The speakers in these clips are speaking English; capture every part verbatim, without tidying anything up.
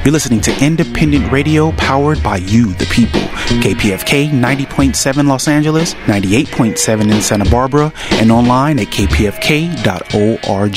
You're listening to independent radio powered by you, the people. K P F K ninety point seven Los Angeles, ninety-eight point seven in Santa Barbara, and online at k p f k dot org.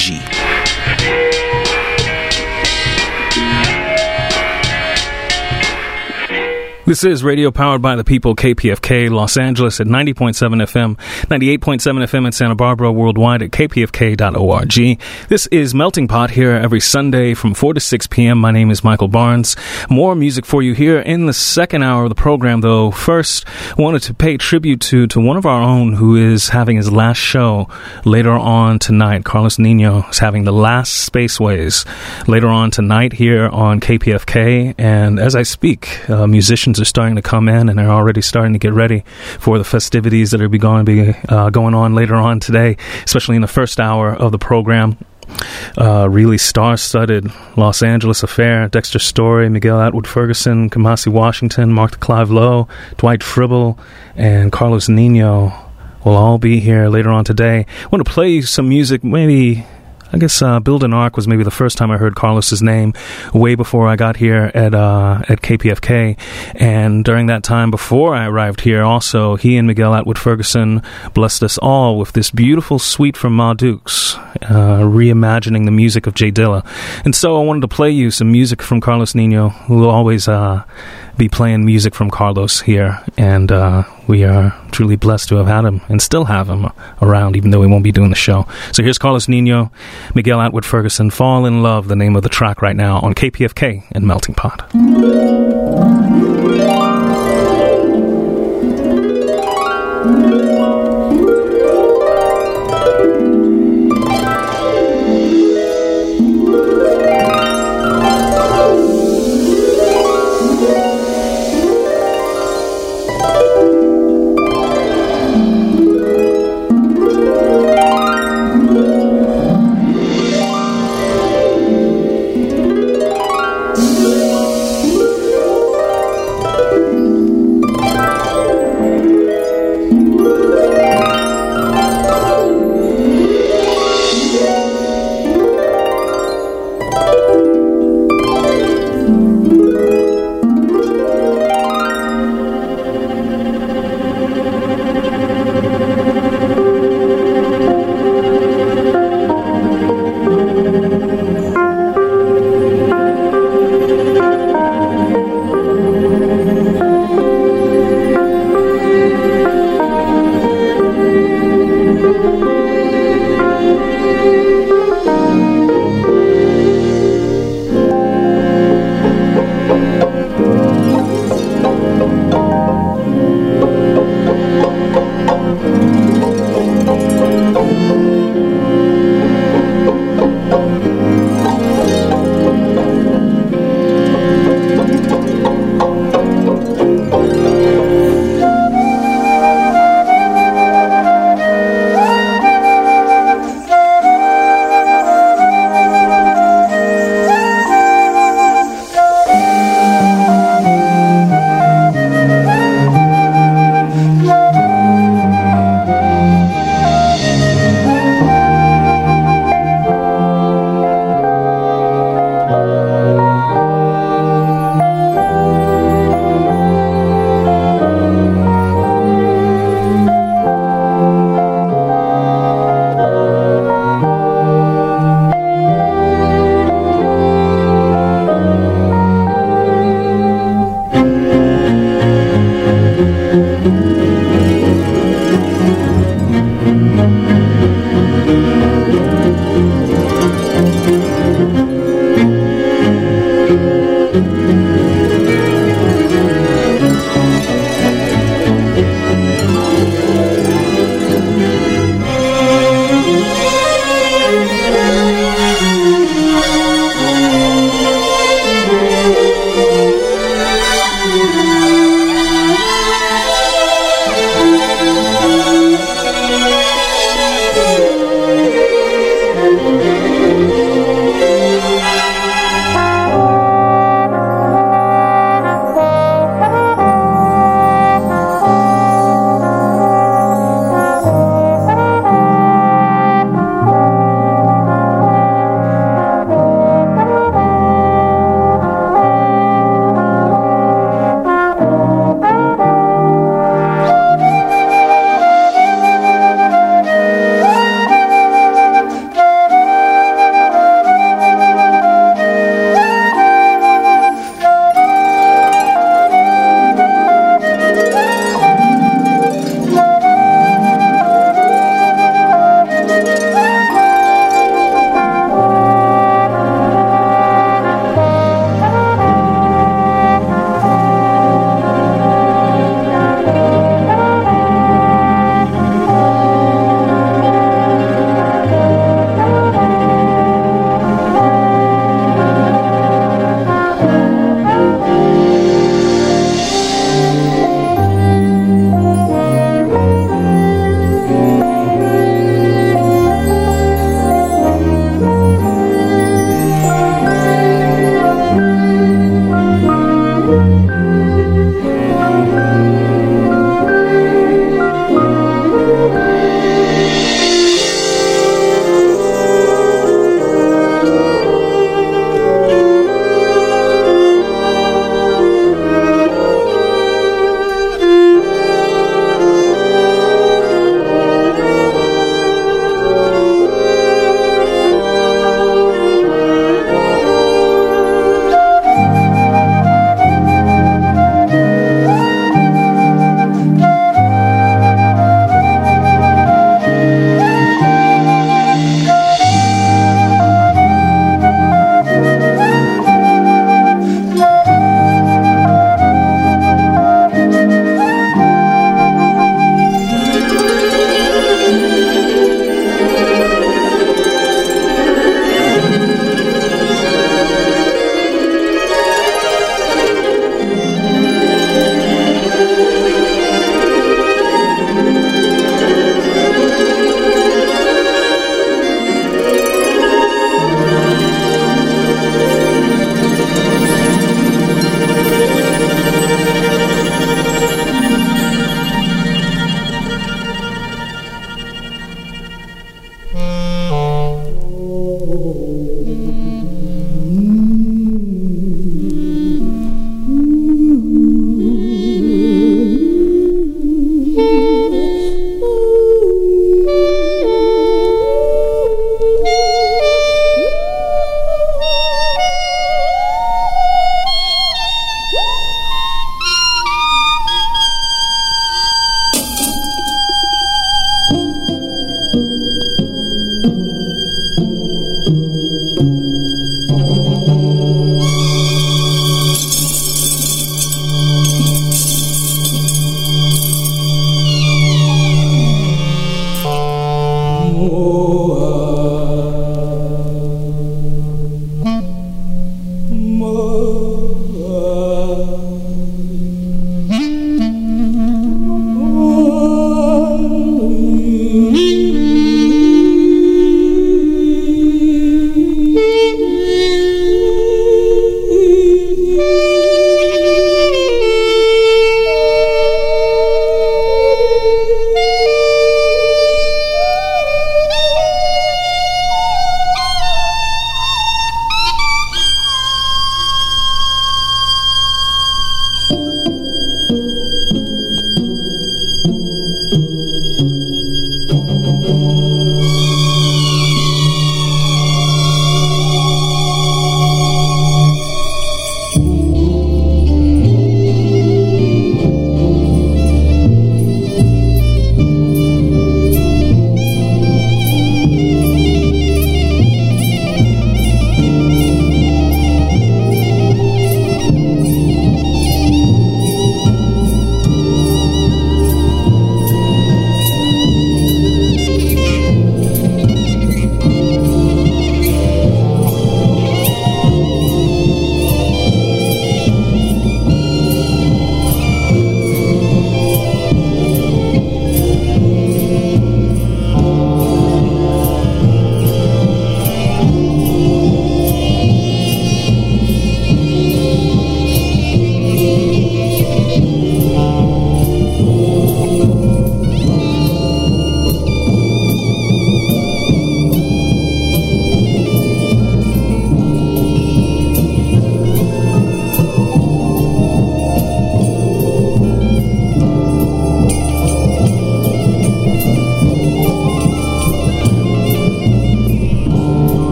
This is radio powered by the people, K P F K Los Angeles at ninety point seven F M, ninety-eight point seven F M in Santa Barbara, worldwide at k p f k dot org. This is Melting Pot here every Sunday from four to six p.m. My name is Michael Barnes. More music for you here in the second hour of the program, though. First, wanted to pay tribute to, to one of our own who is having his last show later on tonight. Carlos Nino is having the last Spaceways later on tonight here on K P F K. And as I speak, uh, musicians are starting to come in and are already starting to get ready for the festivities that are be going to be uh, going on later on today, especially in the first hour of the program. Uh, really star-studded Los Angeles affair. Dexter Story, Miguel Atwood Ferguson, Kamasi Washington, Mark the Clive Lowe, Dwight Fribble, and Carlos Nino will all be here later on today. I want to play you some music, maybe... I guess uh, Build an Ark was maybe the first time I heard Carlos's name way before I got here at uh, at K P F K. And during that time before I arrived here also, he and Miguel Atwood Ferguson blessed us all with this beautiful suite from Ma Dukes, uh, reimagining the music of Jay Dilla. And so I wanted to play you some music from Carlos Nino, who will always uh, be playing music from Carlos here. And uh, we are truly blessed to have had him and still have him around, even though we won't be doing the show. So here's Carlos Nino, Miguel Atwood Ferguson, Fall in Love, the name of the track right now on K P F K and Melting Pot.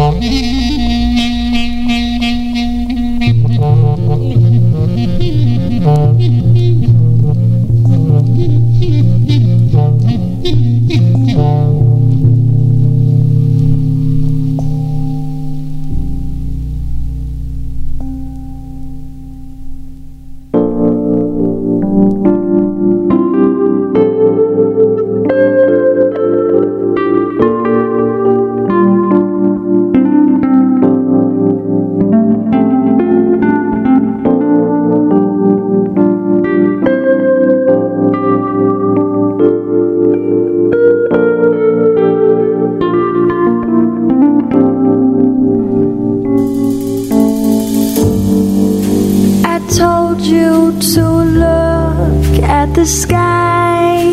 The sky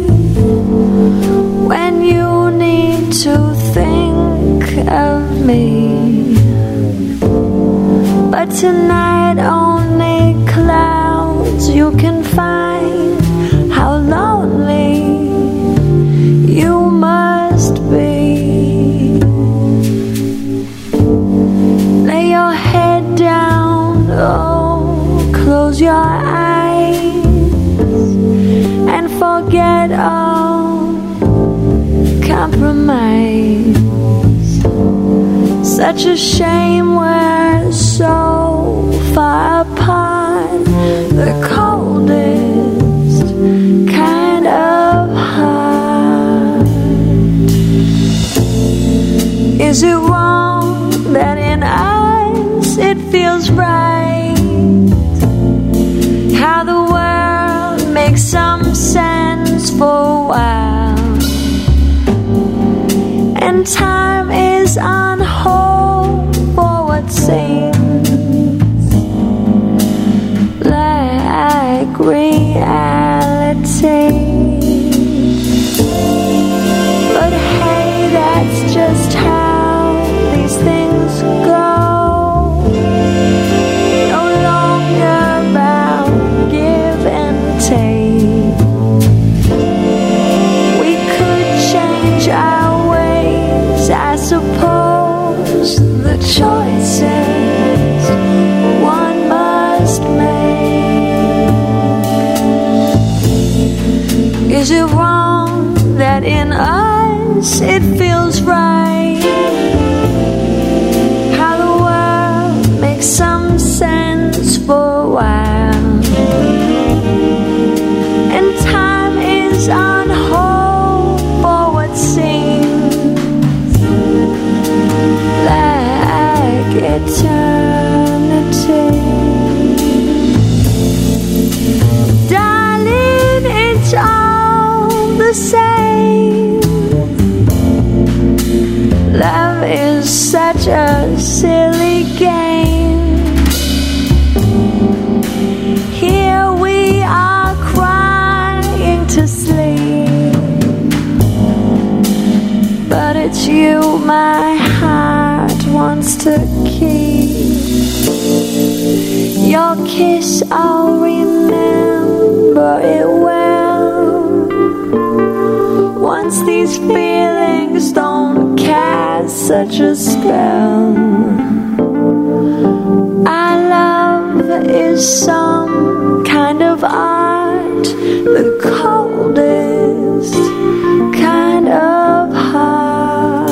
when you need to think of me, but tonight only clouds you can find. How lonely you must be. Lay your head down, oh, close your eyes and forget all compromise. Such a shame we're so far apart. The coldest kind of heart. Is it wrong that in us it feels right? How the world makes some sense for a while, and time is on hold for what seems like reality. But hey, that's just how these things go. No longer about give and take. We could change our ways, I suppose. The choices one must make. Is it wrong that in us it feels right? How the world makes some sense for a while, and time is on hold for what seems like eternity. Darling, it's all the same. Love is such a silly game. Here we are crying to sleep, but it's you my heart wants to keep. Your kiss, I'll remember it well. Once these feelings don't cast such a spell. Our love is some kind of art, the coldest kind of heart.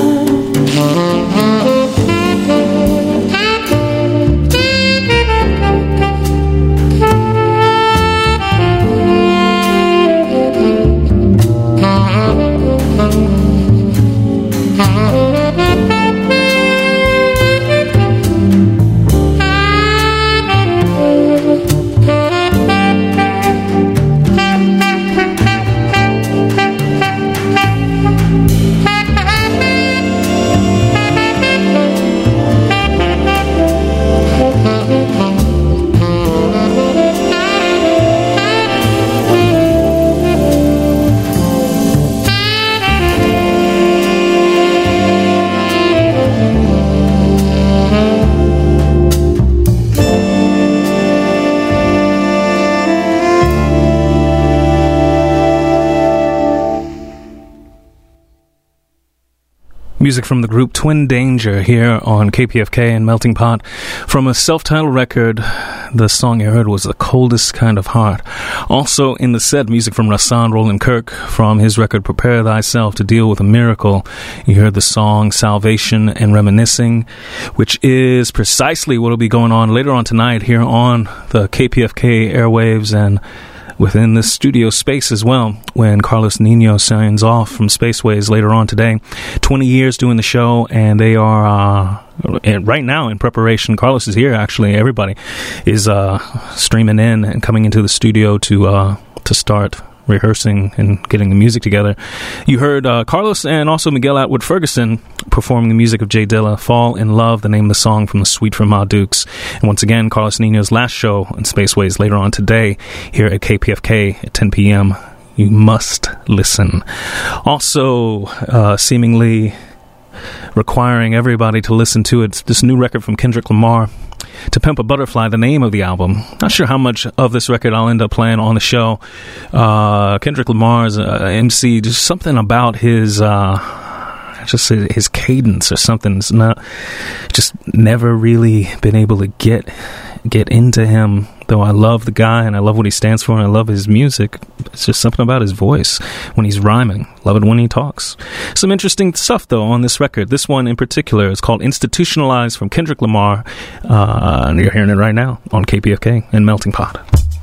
Music from the group Twin Danger here on K P F K and Melting Pot. From a self-titled record, the song you heard was The Coldest Kind of Heart. Also in the set, music from Rahsaan Roland Kirk from his record Prepare Thyself to Deal with a Miracle. You heard the song Salvation and Reminiscing, which is precisely what will be going on later on tonight here on the K P F K airwaves and within this studio space as well, when Carlos Nino signs off from Spaceways later on today. twenty years doing the show, and they are uh, and right now in preparation. Carlos is here, actually. Everybody is uh, streaming in and coming into the studio to uh, to start rehearsing and getting the music together. You heard uh, Carlos and also Miguel Atwood Ferguson performing the music of Jay Dilla, Fall in Love, the name of the song from the Suite from Ma Dukes. And once again, Carlos Nino's last show on Spaceways later on today here at K P F K at ten p.m. You must listen. Also, uh, seemingly requiring everybody to listen to it, this new record from Kendrick Lamar, To Pimp a Butterfly, the name of the album. Not sure how much of this record I'll end up playing on the show. Uh, Kendrick Lamar's uh, M C, just something about his, uh, just his, his cadence or something. It's not, just never really been able to get get into him. Though I love the guy and I love what he stands for and I love his music, it's just something about his voice when he's rhyming. Love it when he talks. Some interesting stuff, though, on this record. This one in particular is called Institutionalized from Kendrick Lamar. Uh, and you're hearing it right now on K P F K and Melting Pot.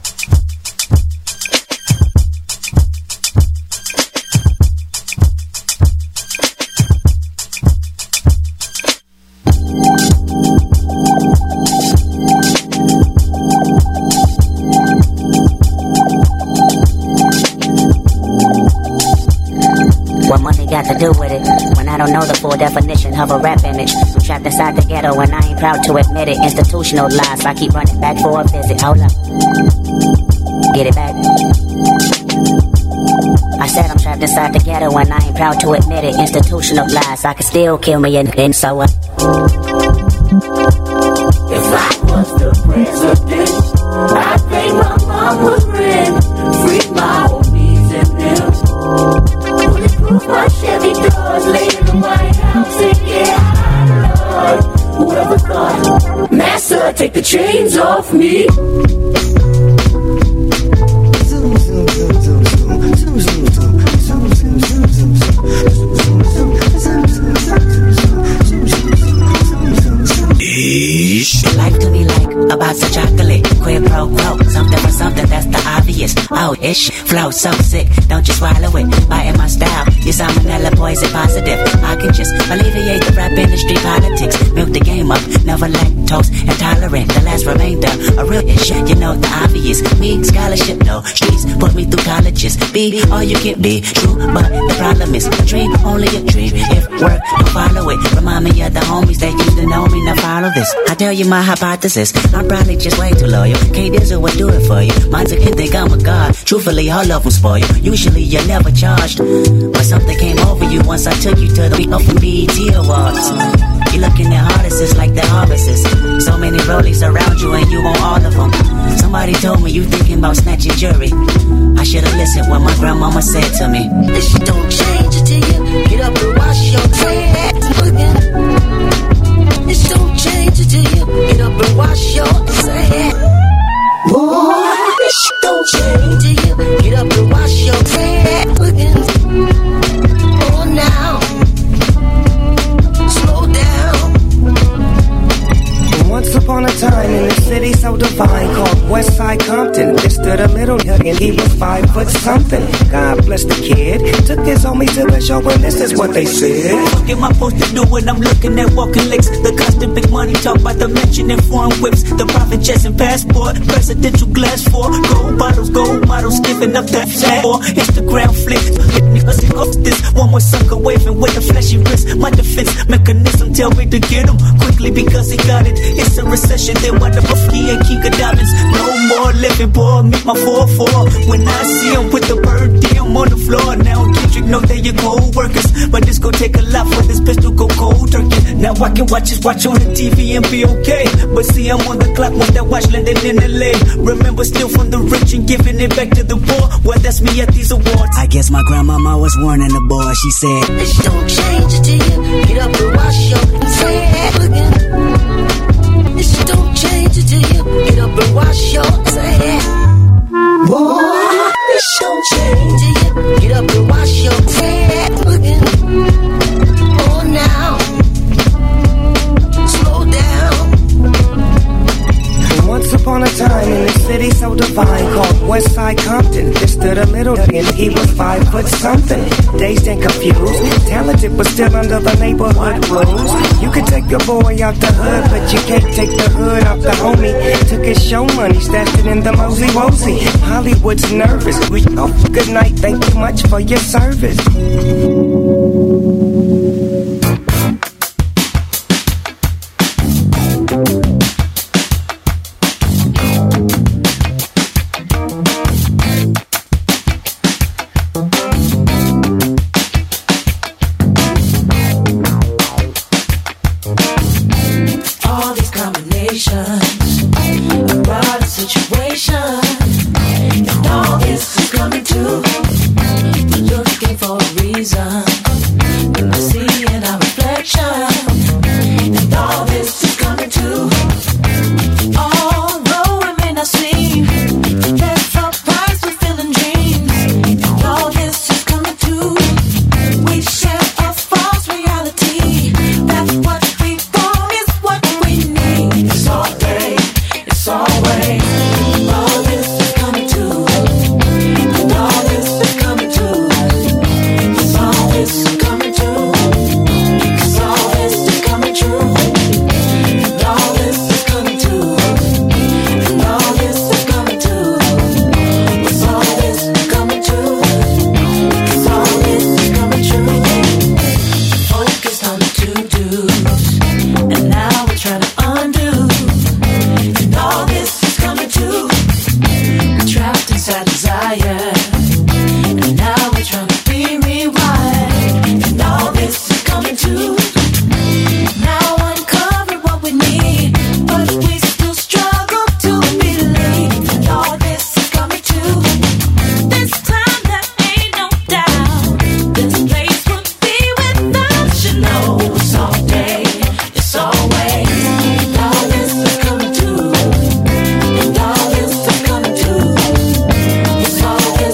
What money got to do with it when I don't know the full definition of a rap image? I'm trapped inside the ghetto and I ain't proud to admit it. Institutional lies, I keep running back for a visit. Hold up, get it back. I said I'm trapped inside the ghetto and I ain't proud to admit it. Institutional lies, I could still kill me and, and so what? If I was the president, I think my mom would win. Free my homies and them. Bulletproof my Chevy doors, lay in the White House and yeah, Lord. Whoever thought, Master, take the chains off me. Zoom, zoom, zoom, zoom, zoom, zoom, zoom, zoom, zoom, zoom, zoom, Life to be like a box of chocolate, quid pro quo, something for something, that's the obvious. Oh, ish, flow so sick, don't you swallow it. Biting my style, you salmonella poison positive. I can just alleviate the rap industry politics. Milk the game up, never lactose intolerant. The last remainder, a real ish, you know the obvious. Me, scholarship, no, streets put me through colleges. Be all you can be, true, but the problem is a dream, only a dream. If work, don't follow it. Remind me of the homies that used to know me, now follow this. I tell you my hypothesis, I'm probably just way too loyal. K-Dizzle would do it for you. Mine's a kid, think I'm a god. Truthfully, all of them spoil. Usually you're never charged, but something came over you once I took you to the week of B E T Awards. You're looking at artists like the harvests. So many rollies around you and you want all of them. Somebody told me you thinking about snatching jewelry. I should've listened what my grandmama said to me. This shit don't change until you get up and wash your hands. This don't change until you get up and wash your hands. Boy, this shit don't change until you get up and wash your hands. Oh, now, slow down. Once upon a time in a city so divine called Westside Compton, there stood a little young and he was five foot something. God bless the kid, took his homies to the show and this is what they said. What am I supposed to do when I'm looking at walking licks? The constant big money talk about the mention and foreign whips. The private jets and passport, presidential glass for gold bottles, gold models, giving up that flat or Instagram flick. Niggas off this, one more sucker waving with a flashy wrist. My defense mechanism tell me to get him quickly because he got it. It's a recession, then why the fuck he ain't King of Diamonds? No more living, boy, meet my four four. When I see him with the bird dam on the floor, now Kendrick know they your cold workers, but this gon' take a lot for this pistol go cold turkey. Now I can watch his watch on the T V and be okay, but see I'm on the clock once that watch landing in L A. Remember, still from the rich and giving it back to the poor. Well, that's me at these awards. I guess my grandmama was warning the boy. She said, this don't change till you get up and wash your head again. This don't change till you get up and wash your head. Boy, this don't change till you get up and wash your head again. Oh, now, slow down. Once upon a time in a city so divine called Westside Compton, there stood a little and he was five foot something. Dazed and confused, talented but still under the neighborhood rules. You could take your boy out the hood, but you can't take the hood out the homie. Took his show money, stashed it in the mosey wosey. Hollywood's nervous. We oh, good night, thank you much for your service. It's all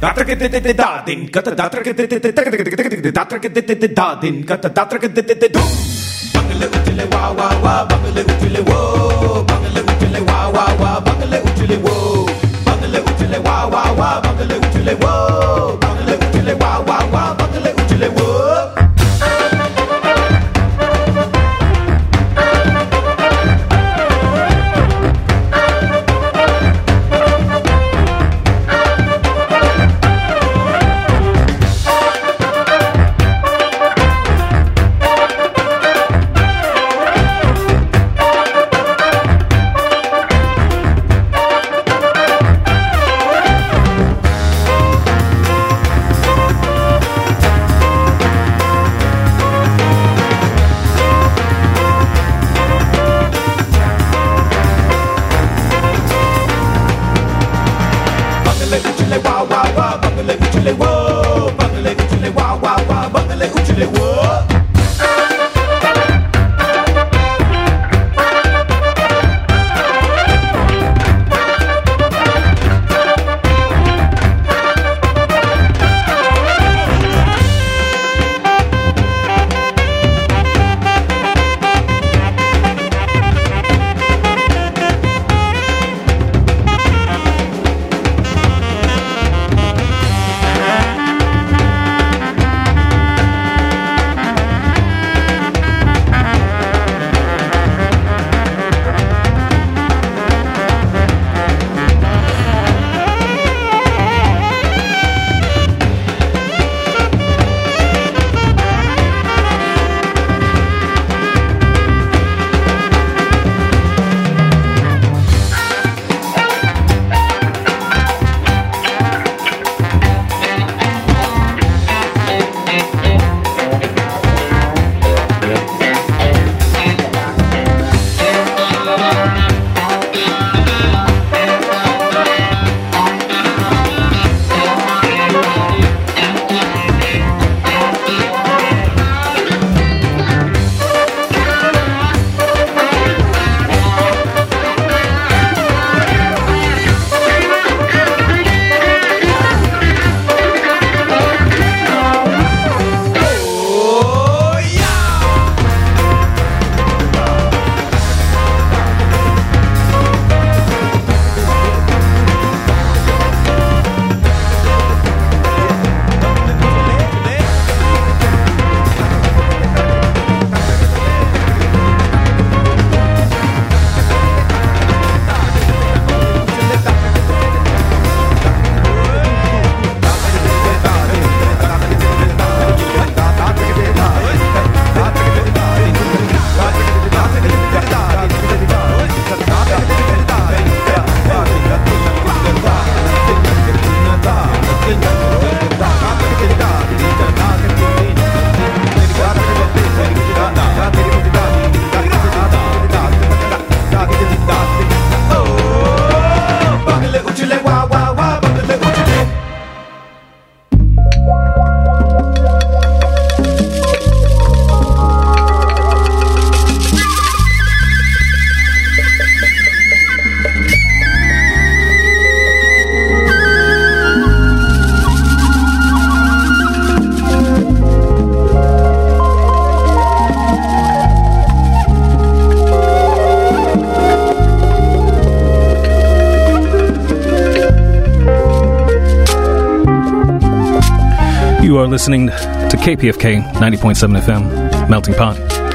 You are listening to K P F K ninety point seven F M, Melting Pot.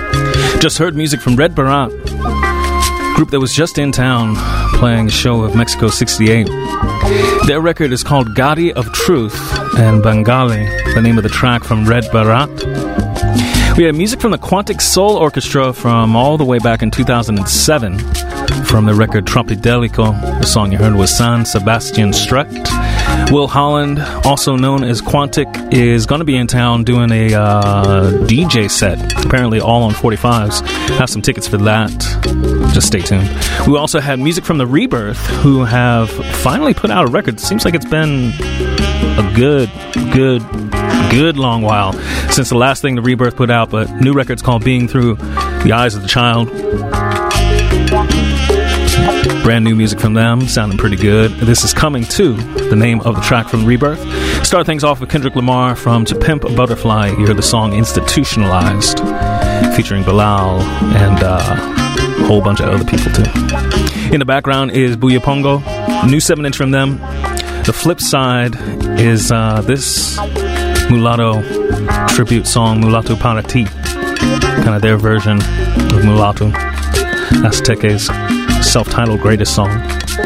Just heard music from Red Barat, group that was just in town playing a show of Mexico sixty-eight. Their record is called Gadi of Truth, and Bengali, the name of the track from Red Barat. We had music from the Quantic Soul Orchestra from all the way back in two thousand seven, from the record Tropidelico. The song you heard was San Sebastian Strut. Will Holland, also known as Quantic, is going to be in town doing a uh, D J set, apparently all on forty-fives. Have some tickets for that. Just stay tuned. We also had music from The Rebirth, who have finally put out a record. Seems like it's been a good, good, good long while since the last thing The Rebirth put out, but new record's called Being Through the Eyes of the Child. Brand new music from them, sounding pretty good. This is Coming To, the name of the track from Rebirth. Start things off with Kendrick Lamar from To Pimp a Butterfly. You hear the song Institutionalized, featuring Bilal and uh, a whole bunch of other people too. In the background is Booyah Pongo, new seven inch from them. The flip side is uh, this Mulatto tribute song, Mulatto Para Ti, kind of their version of Mulatto. Azteca's self-titled greatest song.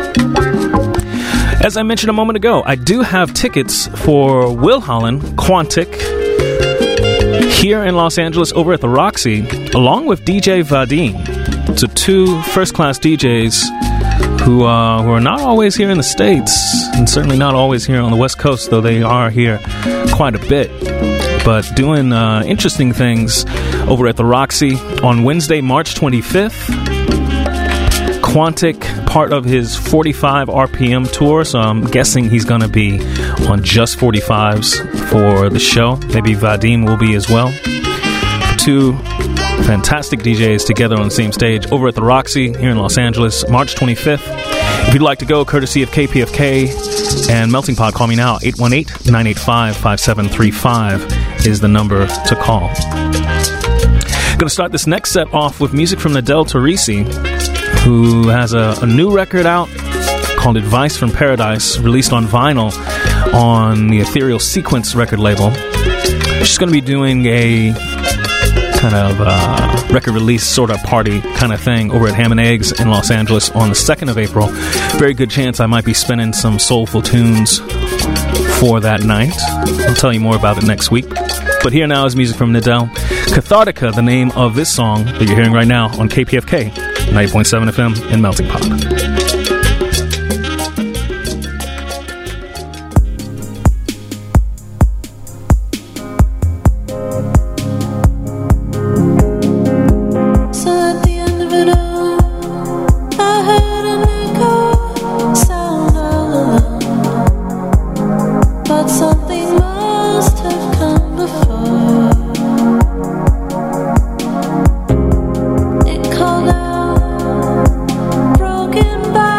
As I mentioned a moment ago, I do have tickets for Will Holland, Quantic, here in Los Angeles over at the Roxy, along with D J Vadim. So two first-class D Js who, uh, who are not always here in the States, and certainly not always here on the West Coast, though they are here quite a bit, but doing uh, interesting things over at the Roxy on Wednesday, March twenty-fifth. Quantic, part of his forty-five R P M tour, so I'm guessing he's going to be on just forty-fives for the show. Maybe Vadim will be as well. Two fantastic D Js together on the same stage over at the Roxy here in Los Angeles, March twenty-fifth. If you'd like to go, courtesy of K P F K and Melting Pot, call me now. eight one eight, nine eight five, five seven three five is the number to call. Going to start this next set off with music from Nadel Torrisi, who has a, a new record out called Advice from Paradise, released on vinyl on the Ethereal Sequence record label. She's going to be doing a kind of uh, record release sort of party kind of thing over at Ham and Eggs in Los Angeles on the second of April. Very good chance I might be spinning some soulful tunes for that night. I'll tell you more about it next week. But here now is music from Nadel. Cathartica, the name of this song that you're hearing right now on K P F K ninety point seven F M in Melting Pot. Broken by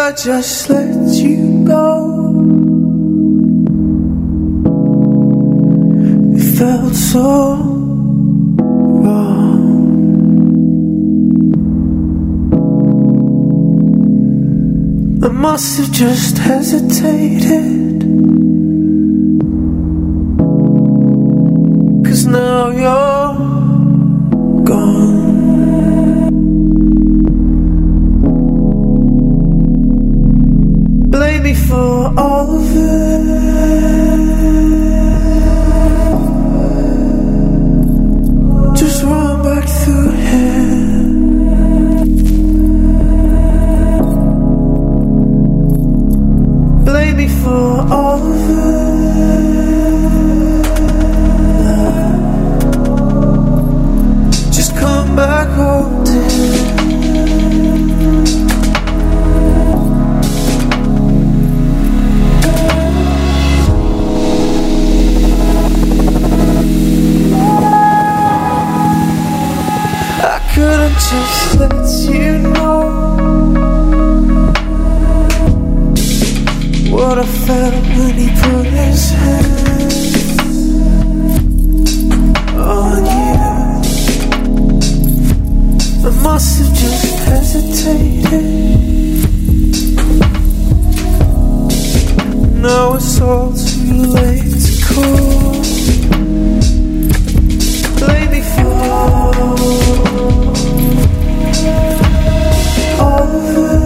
I just let you go? It felt so wrong. I must have just hesitated, 'cause now you're gone. Blame me for all of it. Just run back through here. Blame me for all of it. Just come back home, dear. Couldn't just let you know what I felt when he put his hands on you. I must have just hesitated. Now it's all too late to call. Blame me for all of it.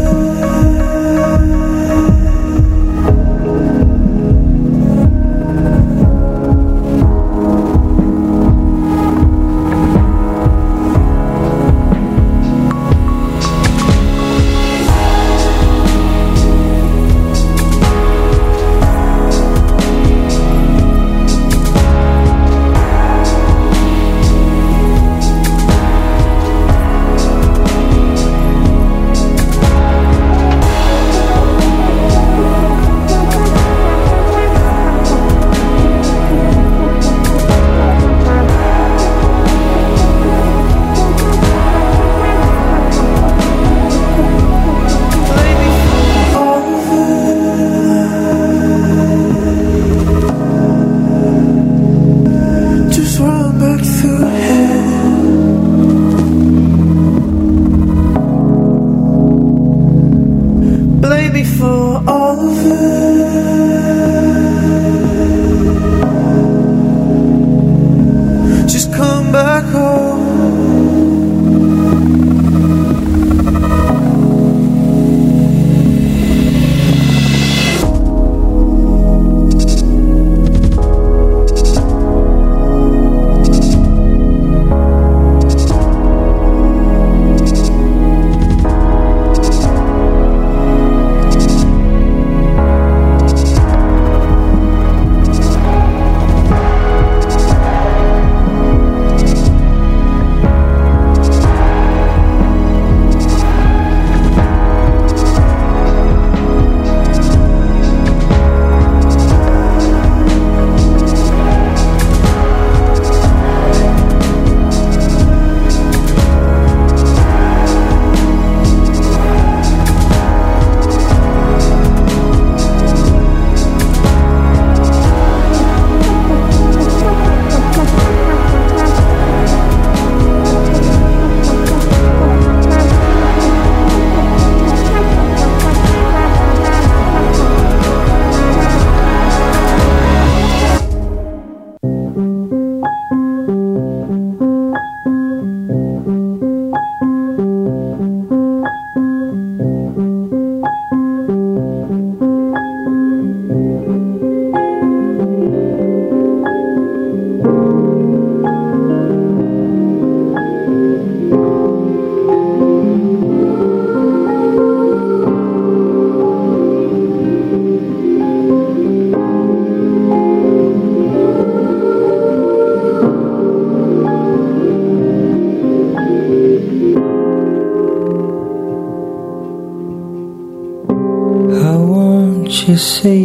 Your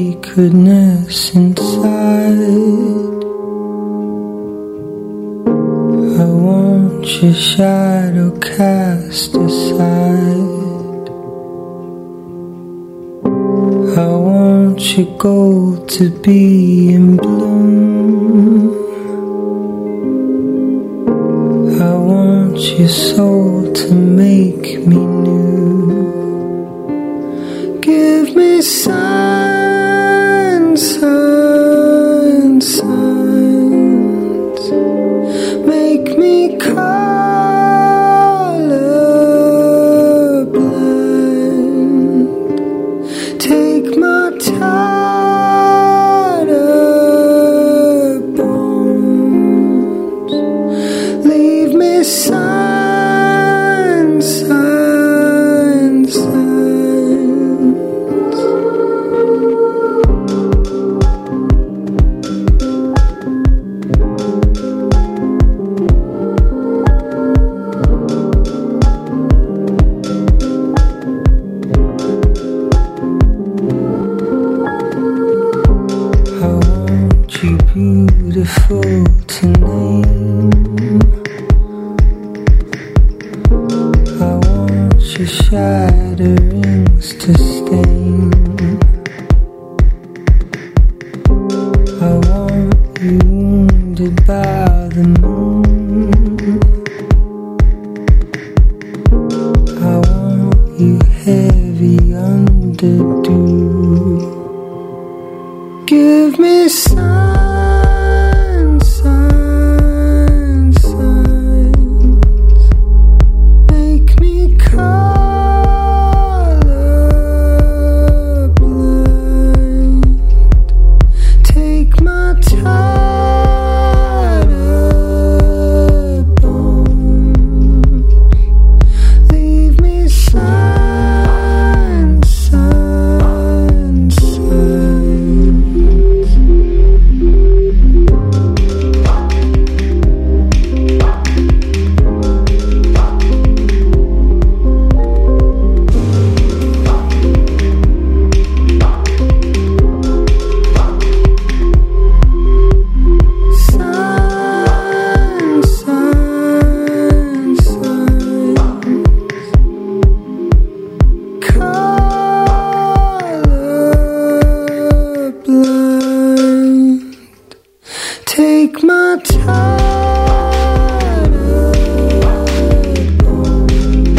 sacredness inside. I want your shadow cast aside. want your gold to be in bloom. I want your soul to make me new. Give me signs, signs, signs. Make me colorblind. Take my tired up bones. Leave me signs, signs, signs. I want you beautiful to name. I want your shatterings to stain. I want you wounded by the moon. I want you heavy under dew. Give me signs, signs, signs. Make me colorblind. Take my tired up bones. Leave me signs, signs, signs. Signs, signs, signs. Colorblind. Take my tired up bones.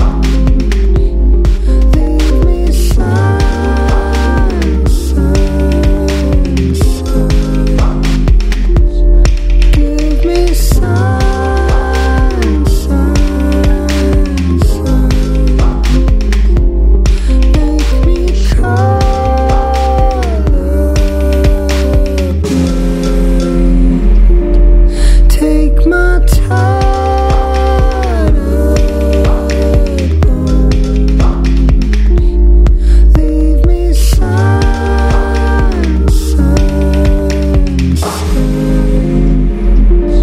Leave me signs, signs, signs. Give me signs, signs, signs. Make me colorblind. Take my tired up bones. Leave me signs, signs, signs.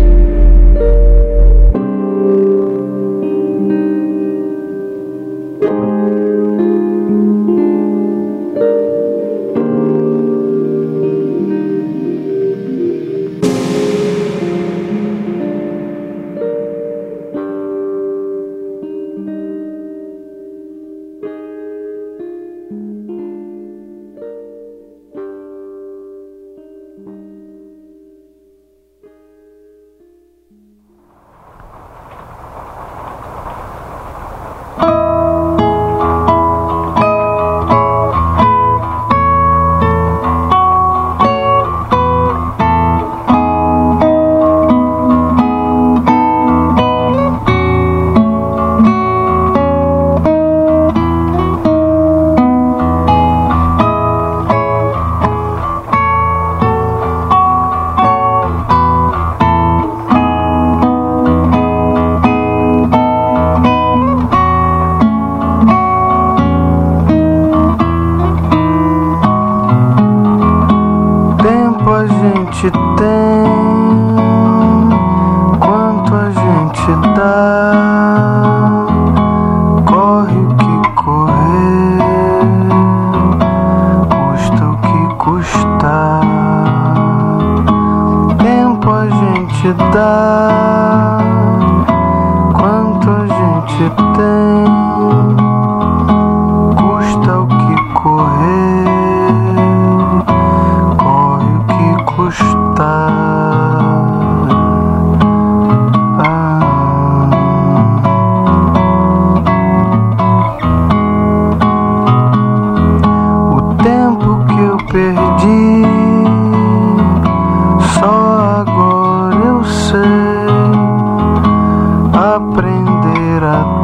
Tempo a gente tem, quanto a gente dá. Corre o que correr, custa o que custar. Tempo a gente dá, quanto a gente tem, custa o que correr.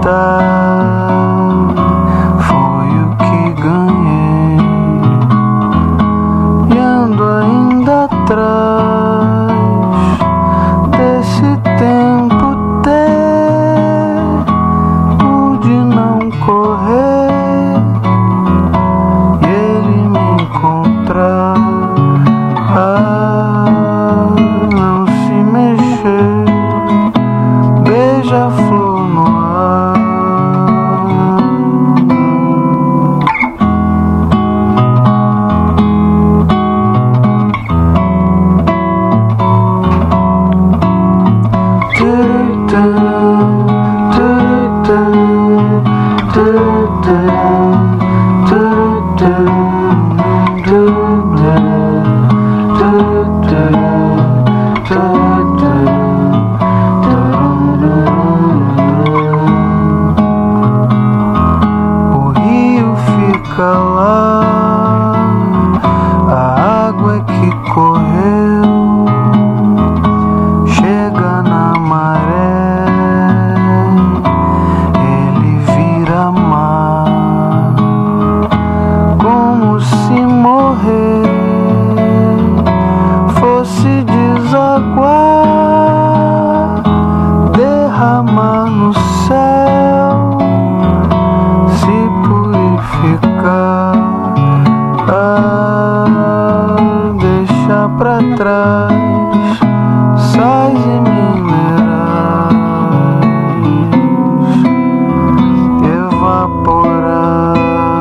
foi o que ganhei, e ando ainda atrás desse tempo tempo de não correr e ele me encontrar. Ah, não se mexer, beija-flor no ar. O rio fica lá, a água que correu chega na maré, ele vira mar, como se morrer fosse desaguar, derramar no céu, se purificar, ah, deixar pra trás sais e minerais, evaporar.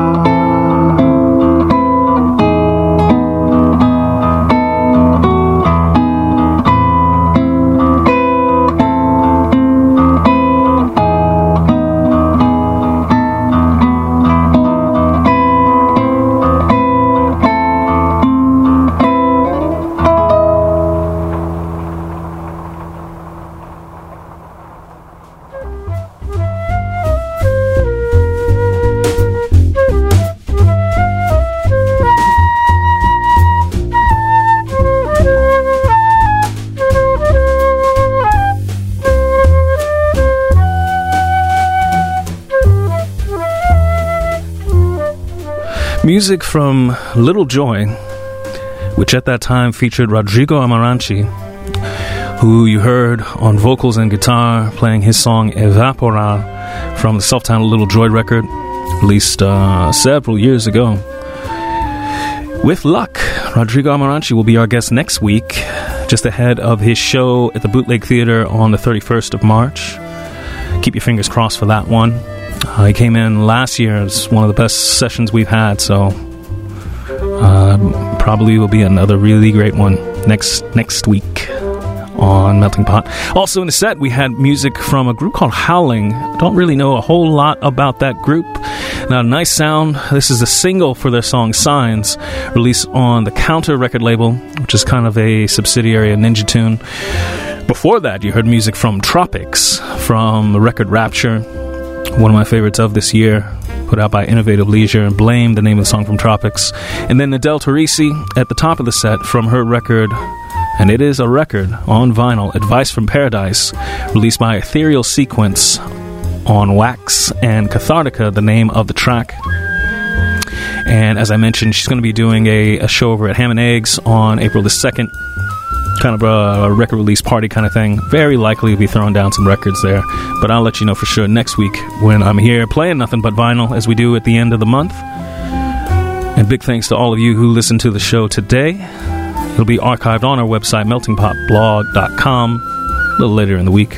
Music from Little Joy, which at that time featured Rodrigo Amarante, who you heard on vocals and guitar playing his song Evaporar from the self-titled Little Joy record, released uh, several years ago. With luck, Rodrigo Amarante will be our guest next week, just ahead of his show at the Bootleg Theater on the thirty-first of March. Keep your fingers crossed for that one. Uh, he came in last year. It's one of the best sessions we've had, so uh, probably will be another really great one next next week on Melting Pot. Also in the set, we had music from a group called Howling. Don't really know a whole lot about that group. Now, nice sound. This is a single for their song Signs, released on the Counter record label, which is kind of a subsidiary of Ninja Tune. Before that, you heard music from Tropics, from the record Rapture, one of my favorites of this year, put out by Innovative Leisure, and Blame, the name of the song from Tropics. And then Nadel Torrisi at the top of the set from her record, and it is a record on vinyl, Advice from Paradise, released by Ethereal Sequence on Wax, and Cathartica, the name of the track. And as I mentioned, she's going to be doing a, a show over at Ham and Eggs on April the second. Kind of a record release party kind of thing. Very likely to be throwing down some records there, but I'll let you know for sure next week when I'm here playing nothing but vinyl, as we do at the end of the month. And big thanks to all of you who listened to the show today. It'll be archived on our website, melting pot blog dot com, a little later in the week.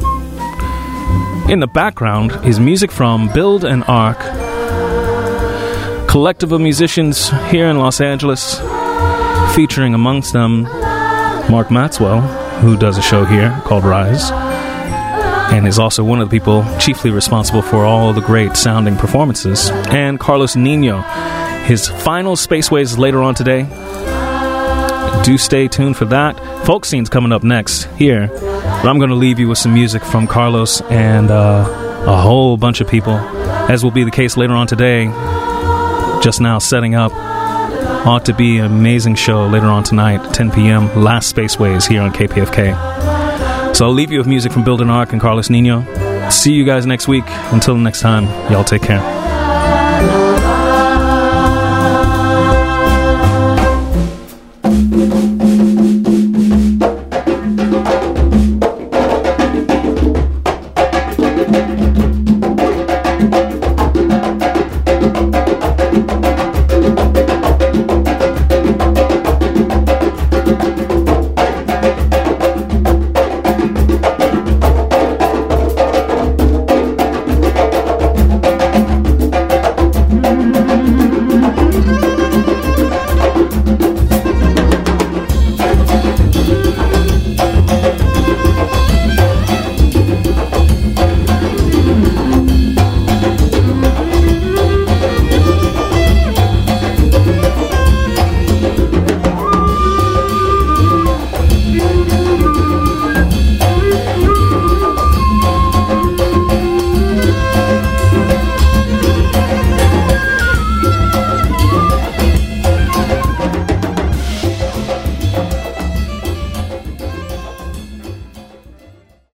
In the background is music from Build and Arc, collective of musicians here in Los Angeles, featuring amongst them Mark Maxwell, who does a show here called Rise, and is also one of the people chiefly responsible for all the great sounding performances, and Carlos Nino. His final Spaceways is later on today. Do stay tuned for that. Folk Scene's coming up next here, but I'm going to leave you with some music from Carlos and uh, a whole bunch of people, as will be the case later on today. Just now setting up. Ought to be an amazing show later on tonight, ten p.m., Last Spaceways here on K P F K. So I'll leave you with music from Build and Arc and Carlos Nino. See you guys next week. Until next time, y'all take care.